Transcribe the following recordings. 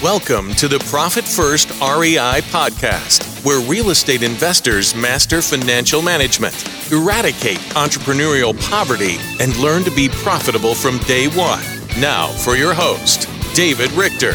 Welcome to the Profit First REI podcast, where real estate investors master financial management, eradicate entrepreneurial poverty, and learn to be profitable from day one. Now for your host, David Richter.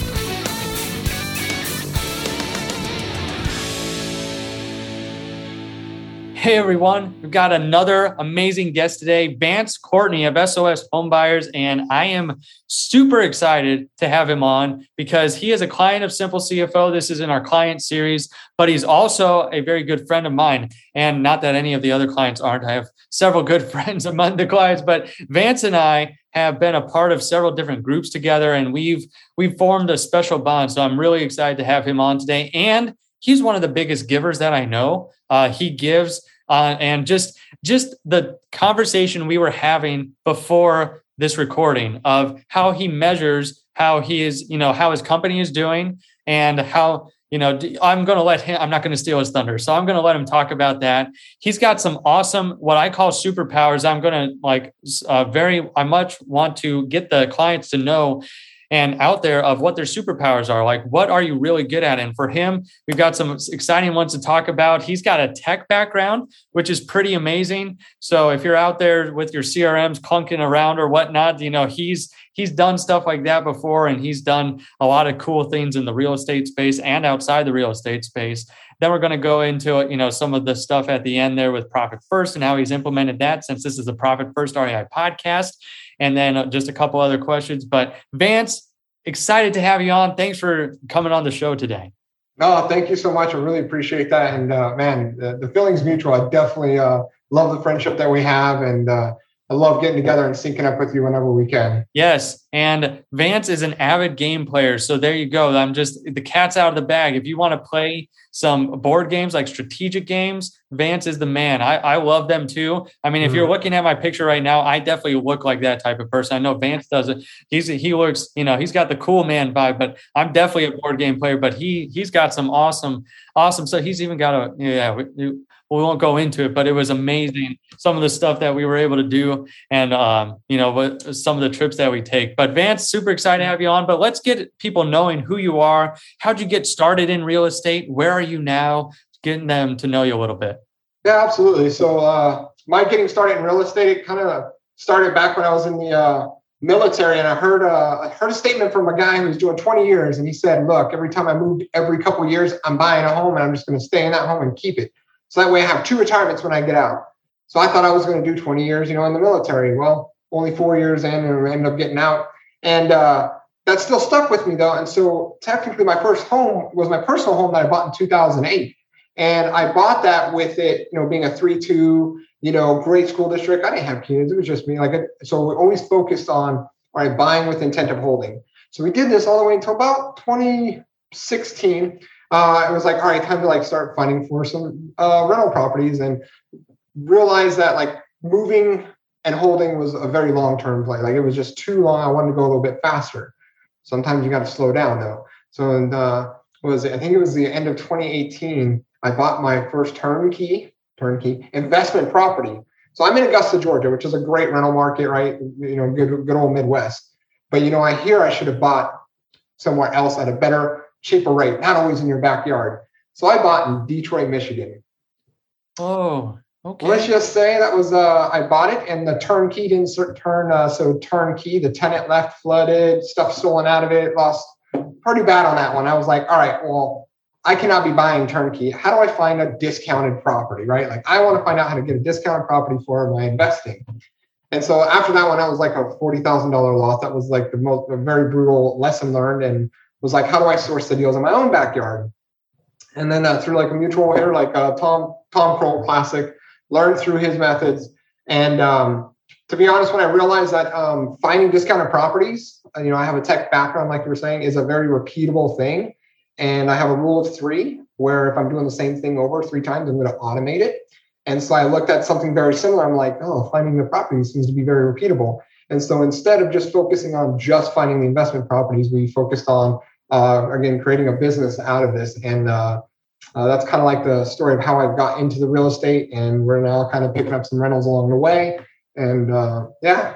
Hey everyone, we've got another amazing guest today, Vance Courtney of SOS Homebuyers, and I am super excited to have him on because he is a client of Simple CFO. This is in our client series, but he's also a very good friend of mine. And not that any of the other clients aren't. I have several good friends among the clients, but Vance and I have been a part of several different groups together, and we've formed a special bond. So I'm really excited to have him on today. And he's one of the biggest givers that I know. He gives. And just the conversation we were having before this recording of how he measures how he is, how his company is doing and how, I'm going to let him, I'm not going to steal his thunder. So I'm going to let him talk about that. He's got some awesome, what I call superpowers. I'm going to I much want to get the clients to know and out there of what their superpowers are. Like, what are you really good at? And for him, we've got some exciting ones to talk about. He's got a tech background, which is pretty amazing. So if you're out there with your CRMs clunking around or whatnot, he's done stuff like that before, and he's done a lot of cool things in the real estate space and outside the real estate space. Then we're going to go into, some of the stuff at the end there with Profit First and how he's implemented that, since this is a Profit First REI podcast. And then just a couple other questions. But Vance, excited to have you on. Thanks for coming on the show today. No, thank you so much. I really appreciate that. And the feeling's mutual. I definitely love the friendship that we have. And I love getting together and syncing up with you whenever we can. Yes. And Vance is an avid game player. So there you go. The cat's out of the bag. If you want to play some board games, like strategic games, Vance is the man. I love them too. I mean, if you're looking at my picture right now, I definitely look like that type of person. I know Vance does it. He looks, he's got the cool man vibe, but I'm definitely a board game player, but he's got some awesome. So he's even got we won't go into it, but it was amazing. Some of the stuff that we were able to do and, some of the trips that we take. But Vance, super excited to have you on. But let's get people knowing who you are. How'd you get started in real estate? Where are you now? Getting them to know you a little bit. Yeah, absolutely. So my getting started in real estate, it kind of started back when I was in the military, and I heard a statement from a guy who was doing 20 years. And he said, look, every time I moved every couple of years, I'm buying a home and I'm just going to stay in that home and keep it. So that way I have 2 retirements when I get out. So I thought I was going to do 20 years, in the military. Well, only 4 years in, and I ended up getting out. And that still stuck with me, though. And so technically my first home was my personal home that I bought in 2008. And I bought that with it, being a 3-2, great school district. I didn't have kids. It was just me. So we always focused on, buying with intent of holding. So we did this all the way until about 2016. It was like, all right, time to start finding for some rental properties, and realized that moving and holding was a very long-term play. It was just too long. I wanted to go a little bit faster. Sometimes you got to slow down though. So I think it was the end of 2018. I bought my first turnkey investment property. So I'm in Augusta, Georgia, which is a great rental market, right? Good old Midwest. But I hear I should have bought somewhere else at a better, cheaper rate, not always in your backyard. So I bought in Detroit, Michigan. Oh, okay. Let's just say that was, I bought it and the turnkey didn't turn. So turnkey, the tenant left, flooded, stuff stolen out of it, lost pretty bad on that one. I was like, all right, well, I cannot be buying turnkey. How do I find a discounted property, right? I want to find out how to get a discounted property for my investing. And so after that one, I was like a $40,000 loss. That was a very brutal lesson learned, and was like, how do I source the deals in my own backyard? And then through a mutual hitter, Tom Kroll Classic, learned through his methods. And to be honest, when I realized that finding discounted properties, I have a tech background, like you were saying, is a very repeatable thing. And I have a rule of 3, where if I'm doing the same thing over 3 times, I'm going to automate it. And so I looked at something very similar. I'm like, finding the properties seems to be very repeatable. And so instead of just focusing on just finding the investment properties, we focused on, again, creating a business out of this. And that's kind of like the story of how I got into the real estate. And we're now kind of picking up some rentals along the way. And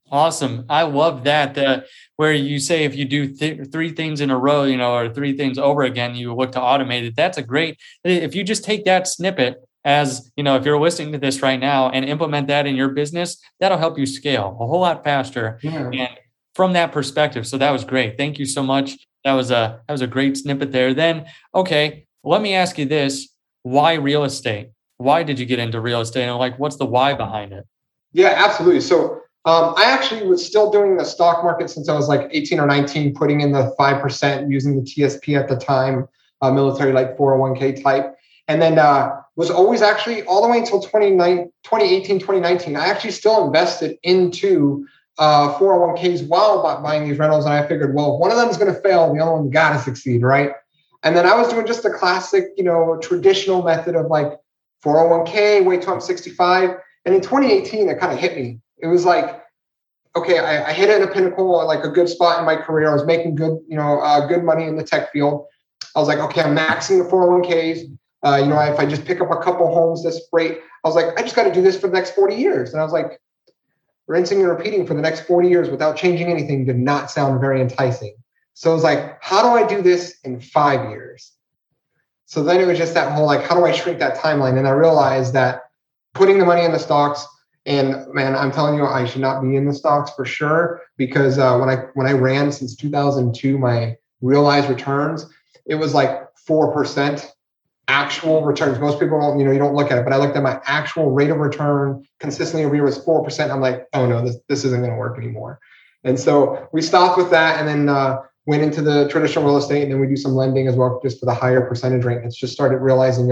Awesome. I love that. Where you say if you do three things in a row, or three things over again, you look to automate it. That's a great, if you just take that snippet as, if you're listening to this right now and implement that in your business, that'll help you scale a whole lot faster. Yeah. And from that perspective. So that was great. Thank you so much. That was a great snippet there. Then, okay, let me ask you this. Why real estate? Why did you get into real estate? And what's the why behind it? Yeah, absolutely. So I actually was still doing the stock market since I was like 18 or 19, putting in the 5% using the TSP at the time, military 401k type. And then was always actually all the way until 2018, 2019, I actually still invested into 401ks while buying these rentals. And I figured, well, if one of them is going to fail, the other one got to succeed, right? And then I was doing just the classic, traditional method of 401k, wait till I'm 65. And in 2018, it kind of hit me. It was okay, I hit it in a pinnacle, a good spot in my career. I was making good, good money in the tech field. I was okay, I'm maxing the 401ks. If I just pick up a couple homes, that's great. I was I just got to do this for the next 40 years. And I was rinsing and repeating for the next 40 years without changing anything did not sound very enticing. So I was how do I do this in 5 years? So then it was just that whole, how do I shrink that timeline? And I realized that putting the money in the stocks, and man, I'm telling you, I should not be in the stocks for sure, because when I ran since 2002, my realized returns, it was 4% actual returns. Most people don't, you don't look at it, but I looked at my actual rate of return consistently every year was 4%. I'm oh no, this isn't going to work anymore. And so we stopped with that, and then went into the traditional real estate, and then we do some lending as well, just for the higher percentage rate. It's just started realizing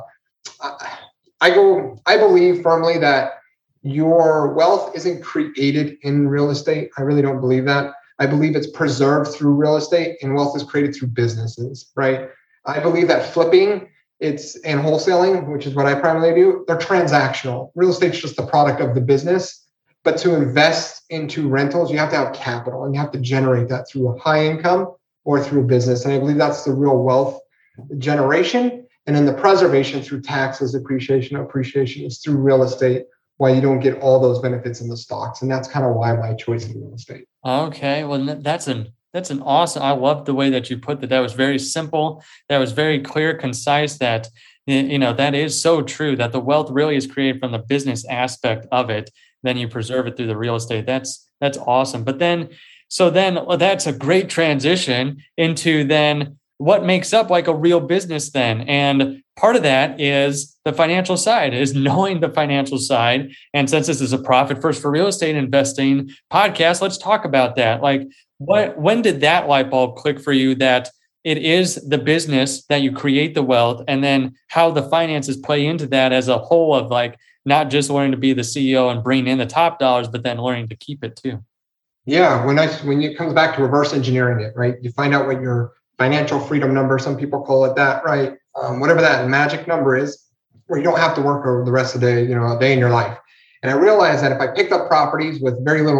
I believe firmly that your wealth isn't created in real estate. I really don't believe that. I believe it's preserved through real estate, and wealth is created through businesses, right? I believe that flipping and wholesaling, which is what I primarily do, they're transactional. Real estate's just the product of the business. But to invest into rentals, you have to have capital, and you have to generate that through a high income or through business. And I believe that's the real wealth generation. And then the preservation through taxes, appreciation is through real estate, why you don't get all those benefits in the stocks. And that's kind of why my choice in real estate. Okay. Well, that's an awesome, I love the way that you put that. That was very simple. That was very clear, concise, that, that is so true, that the wealth really is created from the business aspect of it. Then you preserve it through the real estate. That's awesome. But then that's a great transition into then what makes up a real business then. And part of that is the financial side, is knowing the financial side. And since this is a Profit First for Real Estate Investing podcast, let's talk about that. When did that light bulb click for you that it is the business that you create the wealth, and then how the finances play into that as a whole of not just learning to be the CEO and bring in the top dollars, but then learning to keep it too? Yeah, when it comes back to reverse engineering it, right? You find out what your financial freedom number, some people call it that, right? Whatever that magic number is, where you don't have to work over the rest of the day, a day in your life. And I realized that if I picked up properties with very little,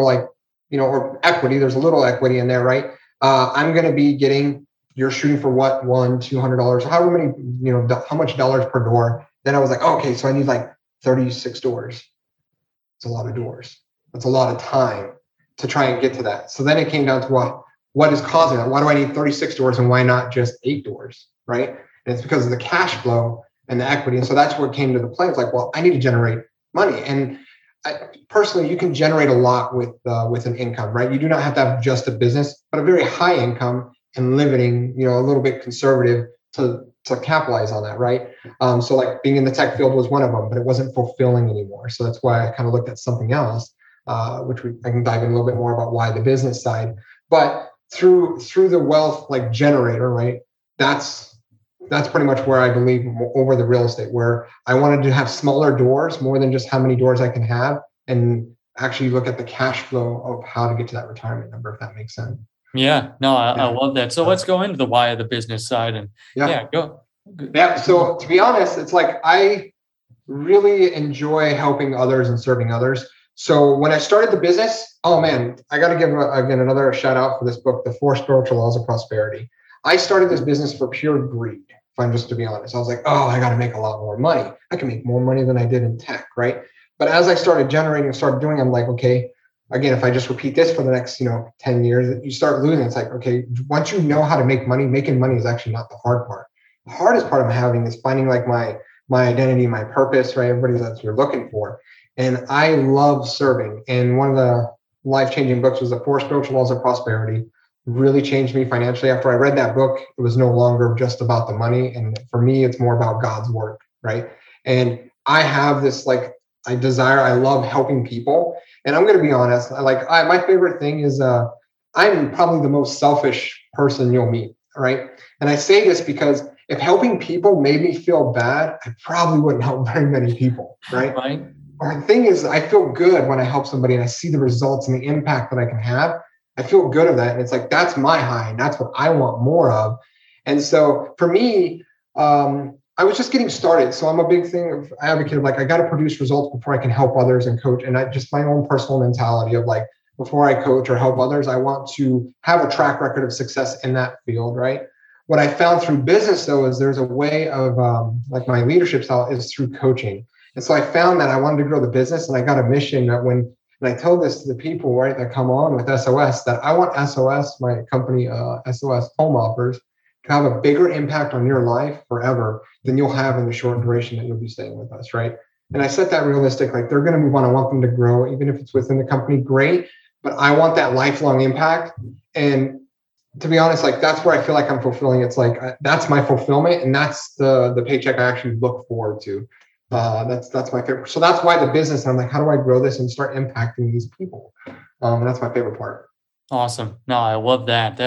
or equity, there's a little equity in there, right? I'm going to be you're shooting for what, $100-$200, however many, how much dollars per door. Then I was okay, so I need 36 doors. It's a lot of doors. That's a lot of time to try and get to that. So then it came down to what is causing that? Why do I need 36 doors and why not just 8 doors, right? And it's because of the cash flow and the equity. And so that's what came to the play. It's well, I need to generate money. And personally, you can generate a lot with an income, right? You do not have to have just a business, but a very high income and living, a little bit conservative to capitalize on that, right? So being in the tech field was one of them, but it wasn't fulfilling anymore. So that's why I kind of looked at something else, which I can dive in a little bit more about why the business side. But through the wealth generator, right? That's pretty much where I believe over the real estate, where I wanted to have smaller doors more than just how many doors I can have, and actually look at the cash flow of how to get to that retirement number, if that makes sense. Yeah, no, I love that. So let's go into the why of the business side, and go. Yeah. So to be honest, it's I really enjoy helping others and serving others. So when I started the business, oh man, I got to give again another shout out for this book, The 4 Spiritual Laws of Prosperity. I started this business for pure greed, if I'm just to be honest. I was I got to make a lot more money. I can make more money than I did in tech, right? But as I started generating and started doing, I'm okay, again, if I just repeat this for the next, 10 years, you start losing. It's like, okay, once you know how to make money, making money is actually not the hard part. The hardest part I'm having is finding like my identity, my purpose, right? Everybody's that's what you're looking for. And I love serving. And one of the life-changing books was The 4 Spiritual Laws of Prosperity. Really changed me financially. After I read that book, it was no longer just about the money. And for me, it's more about God's work, right? And I have this I love helping people. And I'm going to be honest, my favorite thing is I'm probably the most selfish person you'll meet, right? And I say this because if helping people made me feel bad, I probably wouldn't help very many people, right? Right. Or the thing is, I feel good when I help somebody and I see the results and the impact that I can have. I feel good of that. And it's like, that's my high and that's what I want more of. And so for me, I was just getting started. So I'm a big thing of advocate of I got to produce results before I can help others and coach. And I just my own personal mentality of before I coach or help others, I want to have a track record of success in that field, right? What I found through business though, is there's a way of my leadership style is through coaching. And so I found that I wanted to grow the business and I got a mission that and I tell this to the people, right, that come on with SOS, that I want SOS, my company, SOS Home Offers, to have a bigger impact on your life forever than you'll have in the short duration that you'll be staying with us, right? And I set that realistic, they're going to move on. I want them to grow, even if it's within the company, great. But I want that lifelong impact. And to be honest, that's where I feel like I'm fulfilling. It's that's my fulfillment. And that's the paycheck I actually look forward to. That's my favorite. So that's why the business, I'm how do I grow this and start impacting these people? And that's my favorite part. Awesome. No, I love that.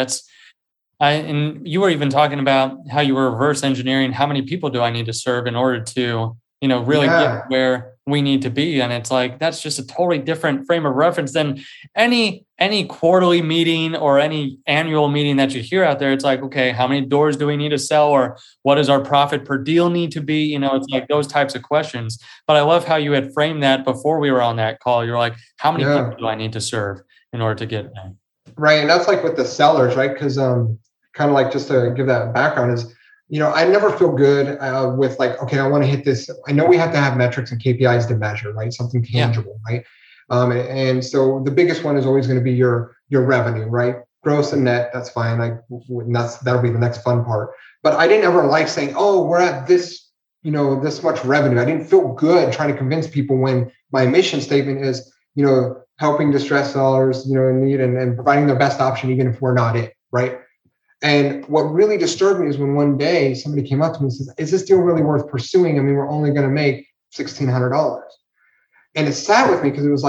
And you were even talking about how you were reverse engineering. How many people do I need to serve in order to, really get where we need to be? And it's that's just a totally different frame of reference than any quarterly meeting or any annual meeting that you hear out there. It's okay, how many doors do we need to sell? Or what does our profit per deal need to be? It's those types of questions. But I love how you had framed that before we were on that call. You're how many people do I need to serve in order to get there? Right. And that's with the sellers, right? Because kind of just to give that background is, I never feel good with okay, I want to hit this. I know we have to have metrics and KPIs to measure, right? Something tangible, right? And so the biggest one is always going to be your revenue, right? Gross and net, that's fine. That'll be the next fun part. But I didn't ever like saying, oh, we're at this, this much revenue. I didn't feel good trying to convince people when my mission statement is, helping distressed sellers, in need and providing the best option, even if we're not it, right? And what really disturbed me is when one day somebody came up to me and says, is this deal really worth pursuing? I mean, we're only going to make $1,600. And it sat with me because it was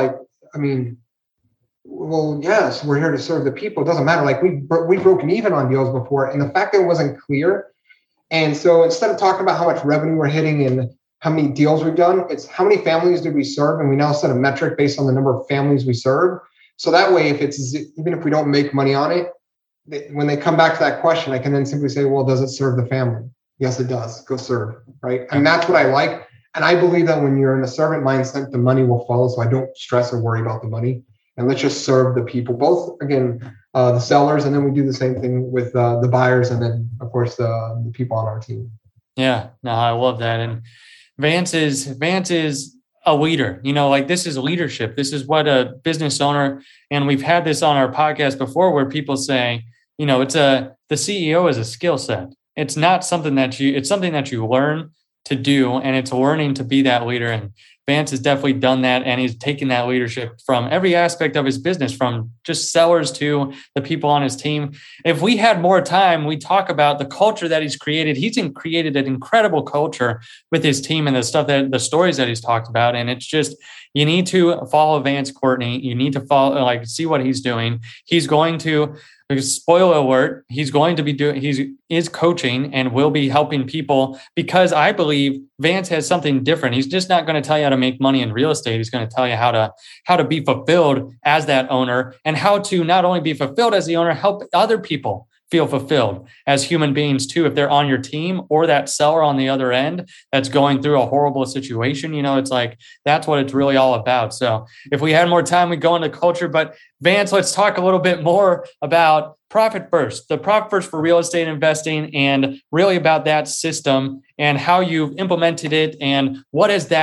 well, yes, we're here to serve the people. It doesn't matter. We've broken even on deals before. And the fact that it wasn't clear. And so instead of talking about how much revenue we're hitting and how many deals we've done, it's how many families did we serve? And we now set a metric based on the number of families we serve. So that way, even if we don't make money on it, when they come back to that question, I can then simply say, well, does it serve the family? Yes, it does. Go serve, right? And that's what I like. And I believe that when you're in a servant mindset, the money will follow. So I don't stress or worry about the money. And let's just serve the people, both, again, the sellers. And then we do the same thing with the buyers. And then, of course, the people on our team. Yeah, no, I love that. And Vance is a leader, this is leadership. This is what a business owner, and we've had this on our podcast before where people say, the CEO is a skill set. It's not something it's something that you learn to do, and it's learning to be that leader. And Vance has definitely done that, and he's taken that leadership from every aspect of his business, from just sellers to the people on his team. If we had more time, we talk about the culture that he's created. He's created an incredible culture with his team and the stories that he's talked about. And it's just, you need to follow Vance Courtney. You need to follow, see what he's doing. He's going to, spoiler alert, he is coaching and will be helping people, because I believe Vance has something different. He's just not going to tell you how to make money in real estate. He's going to tell you how to be fulfilled as that owner, and how to not only be fulfilled as the owner, help other people feel fulfilled as human beings too, if they're on your team or that seller on the other end that's going through a horrible situation. It's that's what it's really all about. So if we had more time, we'd go into culture. But Vance, let's talk a little bit more about Profit First, the Profit First for real estate investing, and really about that system and how you've implemented it, and what has that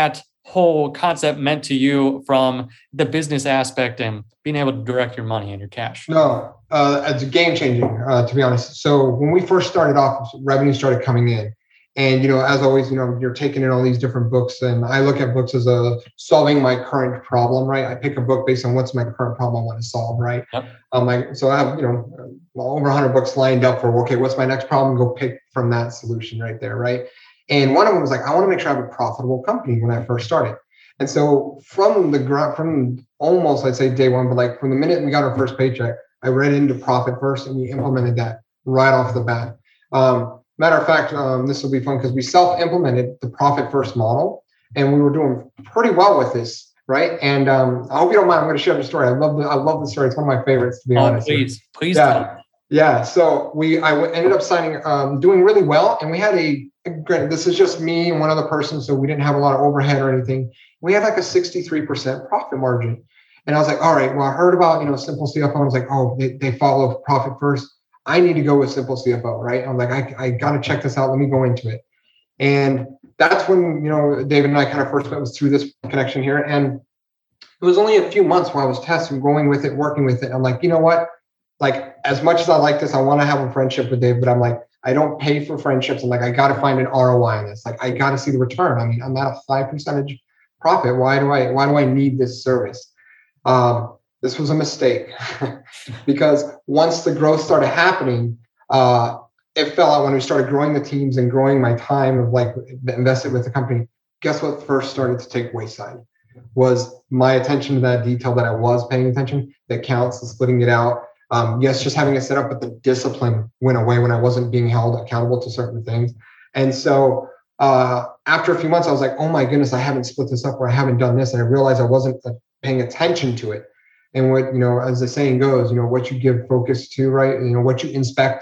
whole concept meant to you from the business aspect and being able to direct your money and your cash? No, it's game changing, to be honest. So when we first started off, revenue started coming in. And, as always, you're taking in all these different books, and I look at books as solving my current problem, right? I pick a book based on what's my current problem I want to solve, right? Yep. So I have, over 100 books lined up for, okay, what's my next problem? Go pick from that solution right there, right? And one of them was like, I want to make sure I have a profitable company when I first started. And so from almost, I'd say day one, but like from the minute we got our first paycheck, I read into Profit First, and we implemented that right off the bat. Matter of fact, this will be fun because we self-implemented the Profit First model, and we were doing pretty well with this, right? And I hope you don't mind. I'm going to share the story. I love the story. It's one of my favorites, to be honest. Please. Yeah. So I ended up signing, doing really well, and we had granted, this is just me and one other person, so we didn't have a lot of overhead or anything. We had like a 63% profit margin, and I was like, all right. Well, I heard about Simple CFO, and I was like, oh, they follow Profit First. I need to go with Simple CFO, right? I'm like, I got to check this out. Let me go into it. And that's when, David and I kind of first met, was through this connection here. And it was only a few months while I was testing, going with it, working with it. I'm like, you know what? Like, as much as I like this, I want to have a friendship with David, but I'm like, I don't pay for friendships. I'm like, I got to find an ROI in this. Like, I got to see the return. I mean, I'm at a 5% profit. Why do I need this service? This was a mistake because once the growth started happening, it fell out when we started growing the teams and growing my time of like invested with the company. Guess what first started to take wayside was my attention to that detail that I was paying attention, the accounts, the splitting it out. Yes, just having it set up, but the discipline went away when I wasn't being held accountable to certain things. And so after a few months, I was like, oh my goodness, I haven't split this up, or I haven't done this. And I realized I wasn't paying attention to it. And what, as the saying goes, what you give focus to, right? What you inspect,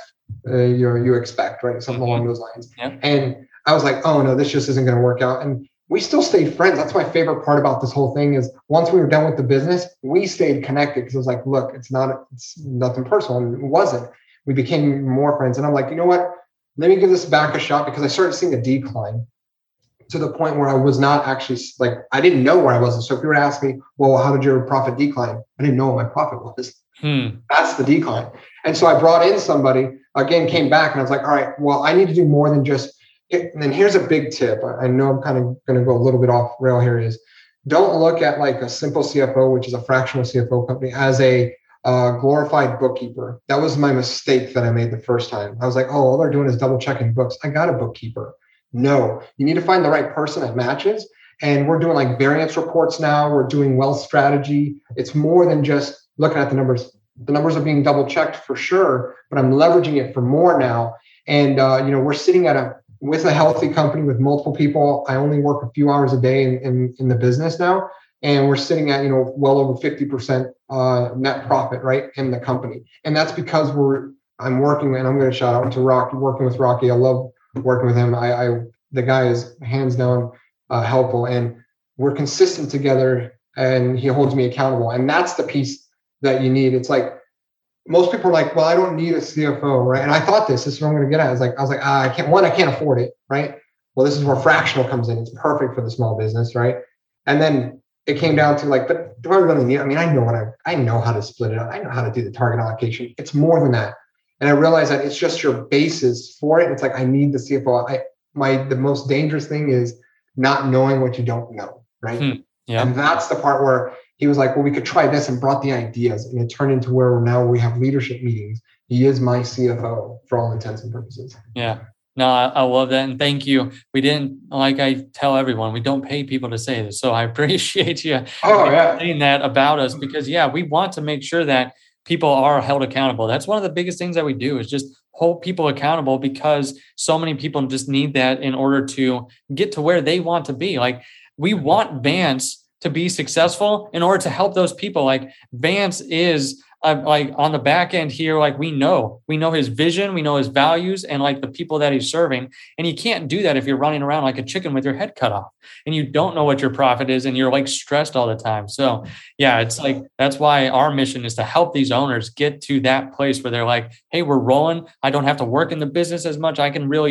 you expect, right? Something along those lines. Yep. And I was like, oh no, this just isn't going to work out. And we still stayed friends. That's my favorite part about this whole thing is once we were done with the business, we stayed connected because it was like, look, it's nothing personal. And it wasn't. We became more friends. And I'm like, you know what? Let me give this back a shot, because I started seeing a decline to the point where I was not actually, like, I didn't know where I was. So if you were to ask me, well, how did your profit decline? I didn't know what my profit was. That's the decline. And so I brought in somebody, again, came back, and I was like, all right, well, I need to do more than just, and then here's a big tip. I know I'm kind of going to go a little bit off rail here, is don't look at like a Simple CFO, which is a fractional CFO company, as a glorified bookkeeper. That was my mistake that I made the first time. I was like, oh, all they're doing is double checking books. I got a bookkeeper. No, you need to find the right person that matches. And we're doing like variance reports now. We're doing wealth strategy. It's more than just looking at the numbers. The numbers are being double checked for sure, but I'm leveraging it for more now. And, we're sitting with a healthy company with multiple people. I only work a few hours a day in the business now. And we're sitting at, well over 50% net profit, right, in the company. And that's because I'm working, and I'm going to shout out to Rocky, working with Rocky. I love working with him. The guy is hands down helpful, and we're consistent together, and he holds me accountable. And that's the piece that you need. It's like, most people are like, well, I don't need a CFO, right? And I thought this is what I'm going to get at. I was like, I can't afford it, right? Well, this is where fractional comes in. It's perfect for the small business, right? And then it came down to like, but do I really need it? I mean, I know how to split it up. I know how to do the target allocation. It's more than that. And I realized that it's just your basis for it. It's like, I need the CFO. The most dangerous thing is not knowing what you don't know, right? Yeah. And that's the part where he was like, well, we could try this, and brought the ideas, and it turned into where now we have leadership meetings. He is my CFO for all intents and purposes. Yeah. No, I love that. And thank you. We didn't, like I tell everyone, we don't pay people to say this. So I appreciate you saying that about us, because we want to make sure that people are held accountable. That's one of the biggest things that we do, is just hold people accountable, because so many people just need that in order to get to where they want to be. Like, we want Vance to be successful in order to help those people. Like, Vance is like on the back end here, like we know his vision, we know his values, and like the people that he's serving. And you can't do that if you're running around like a chicken with your head cut off and you don't know what your profit is, and you're like stressed all the time. So it's like, that's why our mission is to help these owners get to that place where they're like, hey, we're rolling. I don't have to work in the business as much. I can really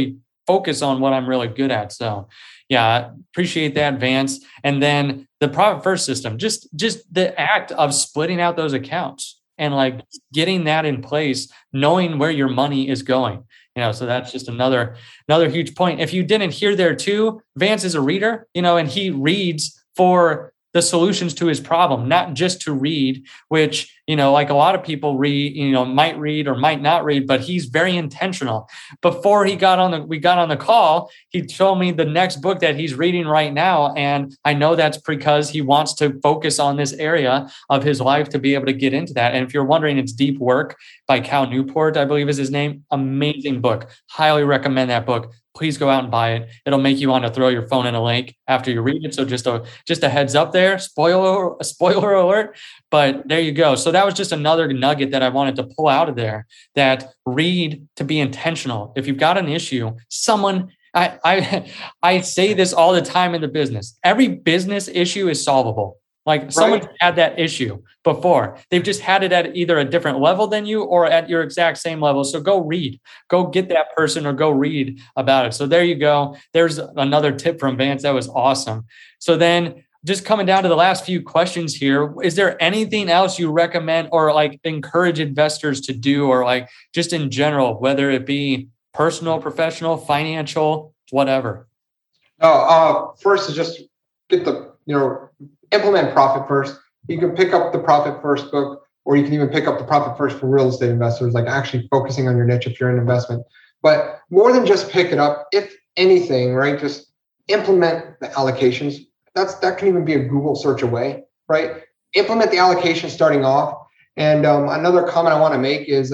focus on what I'm really good at. So yeah, appreciate that, Vance. And then the Profit First system, just the act of splitting out those accounts and like getting that in place, knowing where your money is going. So that's just another huge point. If you didn't hear there too, Vance is a reader, and he reads for the solutions to his problem, not just to read, which, like a lot of people read, might read or might not read, but he's very intentional. Before we got on the call, he told me the next book that he's reading right now. And I know that's because he wants to focus on this area of his life to be able to get into that. And if you're wondering, it's Deep Work by Cal Newport, I believe is his name. Amazing book. Highly recommend that book. Please go out and buy it. It'll make you want to throw your phone in a lake after you read it. So just a heads up there, spoiler alert. But there you go. So that was just another nugget that I wanted to pull out of there, that read to be intentional. If you've got an issue, I say this all the time in the business. Every business issue is solvable. Like someone's had that issue before. They've just had it at either a different level than you or at your exact same level. So go read, go get that person or go read about it. So there you go. There's another tip from Vance. That was awesome. So then just coming down to the last few questions here, is there anything else you recommend or like encourage investors to do, or like just in general, whether it be personal, professional, financial, whatever? First is just get implement Profit First. You can pick up the Profit First book, or you can even pick up the Profit First for real estate investors, like actually focusing on your niche if you're in investment. But more than just pick it up, if anything, right, just implement the allocations. That can even be a Google search away, right? Implement the allocation starting off. And another comment I want to make is,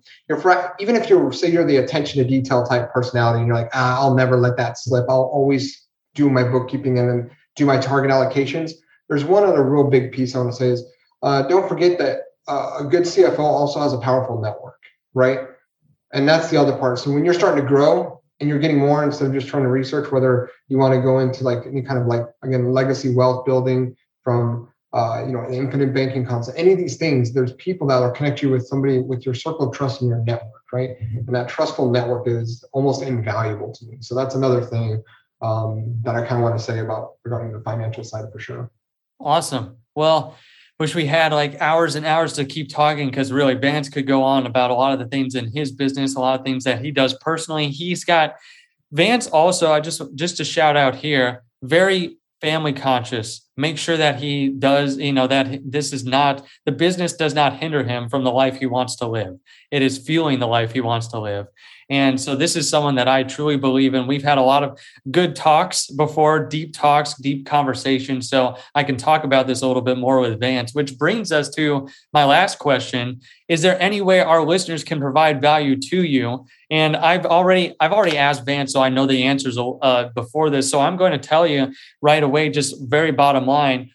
even if you're the attention to detail type personality, and you're like, I'll never let that slip. I'll always do my bookkeeping and then do my target allocations. There's one other real big piece I want to say is, don't forget that a good CFO also has a powerful network, right? And that's the other part. So when you're starting to grow and you're getting more, instead of just trying to research whether you want to go into like any kind of like, again, legacy wealth building from, an infinite banking concept, any of these things, there's people that will connect you with somebody with your circle of trust in your network, right? And that trustful network is almost invaluable to me. So that's another thing that I kind of want to say about regarding the financial side for sure. Awesome. Well, wish we had like hours and hours to keep talking, because really Vance could go on about a lot of the things in his business, a lot of things that he does personally. He's got Vance also, I just to shout out here, very family conscious. Make sure that he does, that the business does not hinder him from the life he wants to live. It is fueling the life he wants to live. And so this is someone that I truly believe in. We've had a lot of good talks before, deep talks, deep conversations. So I can talk about this a little bit more with Vance, which brings us to my last question. Is there any way our listeners can provide value to you? And I've already asked Vance, so I know the answers before this. So I'm going to tell you right away, just very bottom line,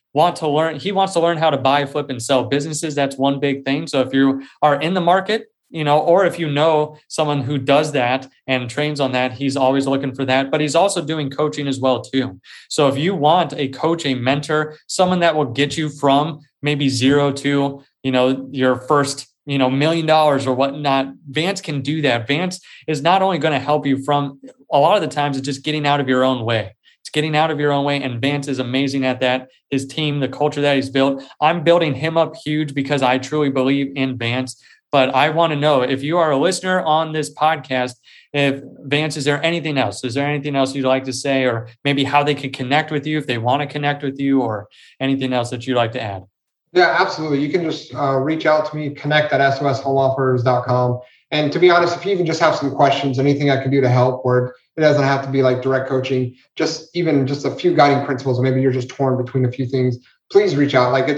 he wants to learn how to buy, flip, and sell businesses. That's one big thing. So if you are in the market, or if you know someone who does that and trains on that, he's always looking for that. But he's also doing coaching as well too. So if you want a coach, a mentor, someone that will get you from maybe zero to, your first, $1 million or whatnot, Vance can do that. Vance is not only going to help you from, a lot of the times it's just getting out of your own way. It's getting out of your own way. And Vance is amazing at that. His team, the culture that he's built, I'm building him up huge because I truly believe in Vance. But I want to know, if you are a listener on this podcast, if Vance, is there anything else? Is there anything else you'd like to say, or maybe how they can connect with you if they want to connect with you, or anything else that you'd like to add? Yeah, absolutely. You can just reach out to me, connect@soshomeoffers.com. And to be honest, if you even just have some questions, anything I can do to help, or it doesn't have to be like direct coaching, just a few guiding principles, or maybe you're just torn between a few things, please reach out. Like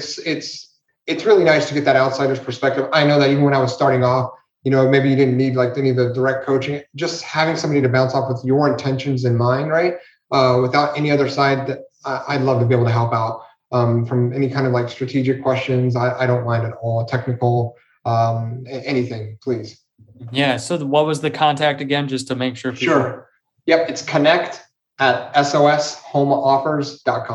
it's really nice to get that outsider's perspective. I know that even when I was starting off, maybe you didn't need like any of the direct coaching, just having somebody to bounce off with your intentions in mind, right? Without any other side, that I'd love to be able to help out from any kind of like strategic questions. I don't mind at all. Technical, anything, please. Yeah. So what was the contact again, just to make sure? Sure. Yep. It's connect@soshomeoffers.com.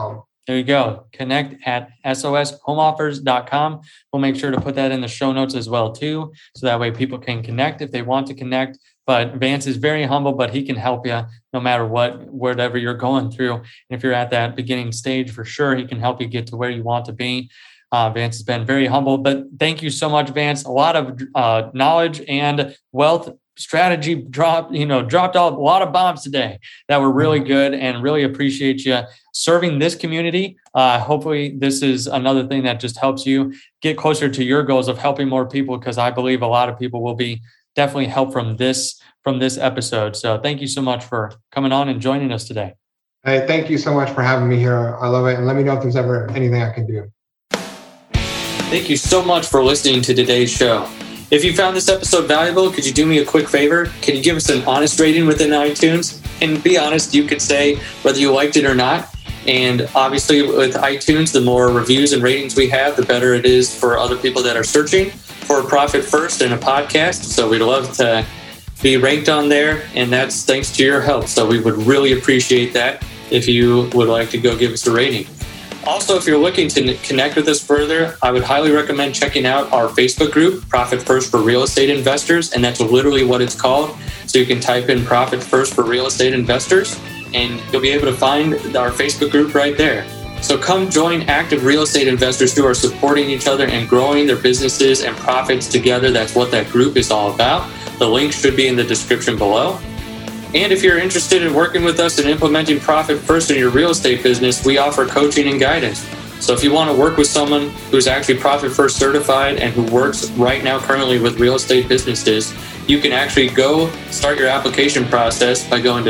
There you go. Connect at soshomeoffers.com. We'll make sure to put that in the show notes as well, too. So that way people can connect if they want to connect. But Vance is very humble, but he can help you no matter whatever you're going through. And if you're at that beginning stage, for sure, he can help you get to where you want to be. Vance has been very humble, but thank you so much, Vance. A lot of knowledge and wealth strategy dropped a lot of bombs today that were really good, and really appreciate you serving this community. Hopefully this is another thing that just helps you get closer to your goals of helping more people, because I believe a lot of people will be definitely helped from this episode. So thank you so much for coming on and joining us today. Hey, thank you so much for having me here. I love it. And let me know if there's ever anything I can do. Thank you so much for listening to today's show. If you found this episode valuable, could you do me a quick favor? Can you give us an honest rating within iTunes? And be honest, you could say whether you liked it or not. And obviously with iTunes, the more reviews and ratings we have, the better it is for other people that are searching for a Profit First and a podcast. So we'd love to be ranked on there, and that's thanks to your help. So we would really appreciate that if you would like to go give us a rating. Also, if you're looking to connect with us further, I would highly recommend checking out our Facebook group, Profit First for Real Estate Investors, and that's literally what it's called. So you can type in Profit First for Real Estate Investors, and you'll be able to find our Facebook group right there. So come join active real estate investors who are supporting each other and growing their businesses and profits together. That's what that group is all about. The link should be in the description below. And if you're interested in working with us and implementing Profit First in your real estate business, we offer coaching and guidance. So if you want to work with someone who's actually Profit First certified and who works right now currently with real estate businesses, you can actually go start your application process by going to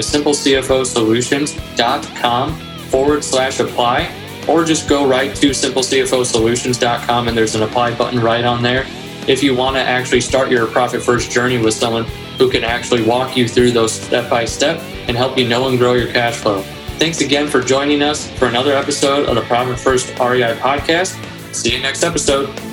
simplecfosolutions.com/apply, or just go right to simplecfosolutions.com and there's an apply button right on there. If you want to actually start your Profit First journey with someone who can actually walk you through those step by step and help you know and grow your cash flow. Thanks again for joining us for another episode of the Profit First REI podcast. See you next episode.